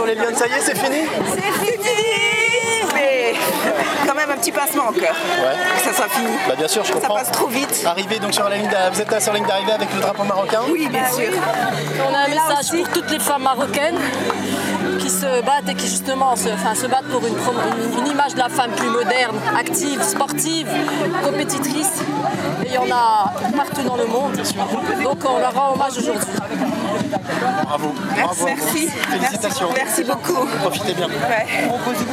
sur les Lyonnes, ça y est, c'est fini? C'est fini, mais quand même un petit pincement au cœur. Ouais. Que ça soit fini. Bah bien sûr, je comprends. Ça passe trop vite. Arrivé donc sur la ligne vous êtes là sur la ligne d'arrivée avec le drapeau marocain? Oui, bien sûr. On a un message pour toutes les femmes marocaines qui se battent et qui justement se battent pour une image de la femme plus moderne, active, sportive, compétitrice. Et il y en a partout dans le monde. Donc on leur rend hommage aujourd'hui. Bravo. Bravo. Merci. Félicitations. Merci beaucoup. Profitez bien. Ouais.